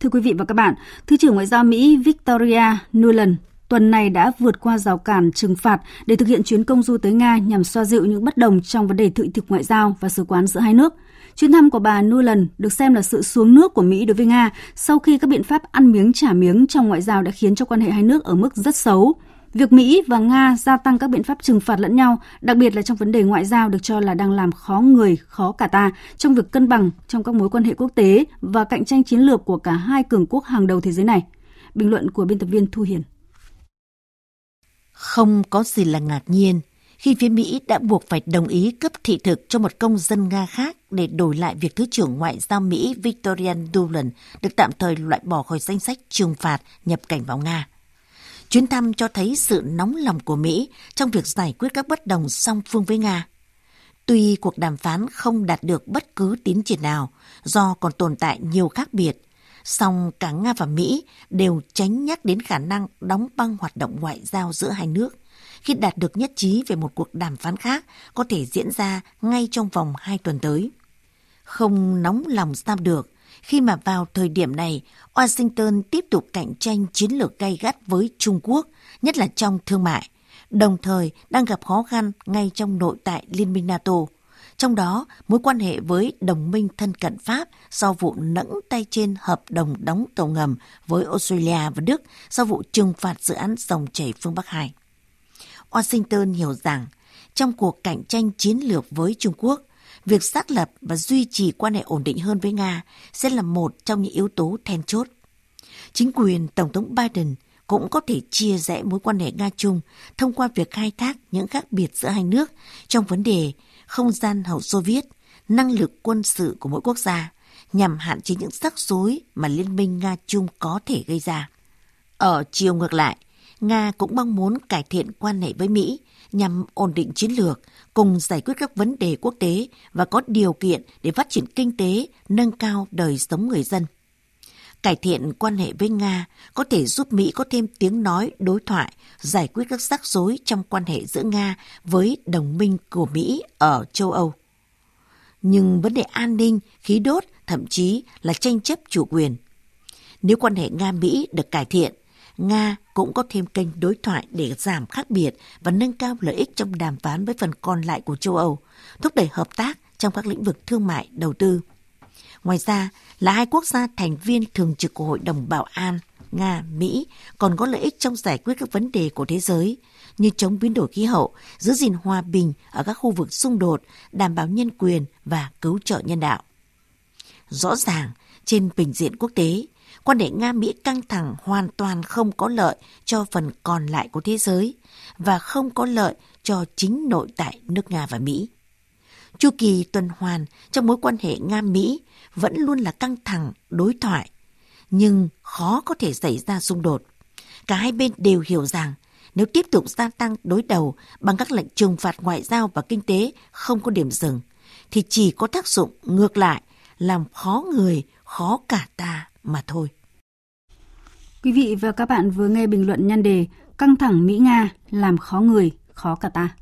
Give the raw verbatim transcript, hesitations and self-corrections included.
Thưa quý vị và các bạn, Thứ trưởng Ngoại giao Mỹ Victoria Nuland tuần này đã vượt qua rào cản trừng phạt để thực hiện chuyến công du tới Nga nhằm xoa dịu những bất đồng trong vấn đề thị thực ngoại giao và sứ quán giữa hai nước. Chuyến thăm của bà Nuland được xem là sự xuống nước của Mỹ đối với Nga sau khi các biện pháp ăn miếng trả miếng trong ngoại giao đã khiến cho quan hệ hai nước ở mức rất xấu. Việc Mỹ và Nga gia tăng các biện pháp trừng phạt lẫn nhau, đặc biệt là trong vấn đề ngoại giao, được cho là đang làm khó người, khó cả ta trong việc cân bằng trong các mối quan hệ quốc tế và cạnh tranh chiến lược của cả hai cường quốc hàng đầu thế giới này. Bình luận của biên tập viên Thu Hiền. Không có gì là ngạc nhiên khi phía Mỹ đã buộc phải đồng ý cấp thị thực cho một công dân Nga khác để đổi lại việc Thứ trưởng Ngoại giao Mỹ Victoria Nuland được tạm thời loại bỏ khỏi danh sách trừng phạt nhập cảnh vào Nga. Chuyến thăm cho thấy sự nóng lòng của Mỹ trong việc giải quyết các bất đồng song phương với Nga. Tuy cuộc đàm phán không đạt được bất cứ tiến triển nào do còn tồn tại nhiều khác biệt, song cả Nga và Mỹ đều tránh nhắc đến khả năng đóng băng hoạt động ngoại giao giữa hai nước khi đạt được nhất trí về một cuộc đàm phán khác có thể diễn ra ngay trong vòng hai tuần tới. Không nóng lòng sao được khi mà vào thời điểm này, Washington tiếp tục cạnh tranh chiến lược gay gắt với Trung Quốc, nhất là trong thương mại, đồng thời đang gặp khó khăn ngay trong nội tại Liên minh NATO. Trong đó, mối quan hệ với đồng minh thân cận Pháp sau vụ nẫng tay trên hợp đồng đóng tàu ngầm với Australia và Đức sau vụ trừng phạt dự án dòng chảy phương Bắc hai. Washington hiểu rằng, trong cuộc cạnh tranh chiến lược với Trung Quốc, việc xác lập và duy trì quan hệ ổn định hơn với Nga sẽ là một trong những yếu tố then chốt. Chính quyền Tổng thống Biden cũng có thể chia rẽ mối quan hệ Nga-Trung thông qua việc khai thác những khác biệt giữa hai nước trong vấn đề không gian hậu Xô Viết, năng lực quân sự của mỗi quốc gia, nhằm hạn chế những rắc rối mà Liên minh Nga-Trung có thể gây ra. Ở chiều ngược lại, Nga cũng mong muốn cải thiện quan hệ với Mỹ nhằm ổn định chiến lược, cùng giải quyết các vấn đề quốc tế và có điều kiện để phát triển kinh tế, nâng cao đời sống người dân. Cải thiện quan hệ với Nga có thể giúp Mỹ có thêm tiếng nói đối thoại, giải quyết các rắc rối trong quan hệ giữa Nga với đồng minh của Mỹ ở châu Âu. Nhưng vấn đề an ninh, khí đốt, thậm chí là tranh chấp chủ quyền. Nếu quan hệ Nga-Mỹ được cải thiện, Nga cũng có thêm kênh đối thoại để giảm khác biệt và nâng cao lợi ích trong đàm phán với phần còn lại của châu Âu, thúc đẩy hợp tác trong các lĩnh vực thương mại, đầu tư. Ngoài ra, là hai quốc gia thành viên thường trực của Hội đồng Bảo an, Nga, Mỹ còn có lợi ích trong giải quyết các vấn đề của thế giới như chống biến đổi khí hậu, giữ gìn hòa bình ở các khu vực xung đột, đảm bảo nhân quyền và cứu trợ nhân đạo. Rõ ràng, trên bình diện quốc tế, quan hệ Nga-Mỹ căng thẳng hoàn toàn không có lợi cho phần còn lại của thế giới và không có lợi cho chính nội tại nước Nga và Mỹ. Chu kỳ tuần hoàn trong mối quan hệ Nga-Mỹ vẫn luôn là căng thẳng, đối thoại, nhưng khó có thể xảy ra xung đột. Cả hai bên đều hiểu rằng nếu tiếp tục gia tăng đối đầu bằng các lệnh trừng phạt ngoại giao và kinh tế không có điểm dừng, thì chỉ có tác dụng ngược lại, làm khó người, khó cả ta mà thôi. Quý vị và các bạn vừa nghe bình luận nhan đề "Căng thẳng Mỹ-Nga làm khó người, khó cả ta".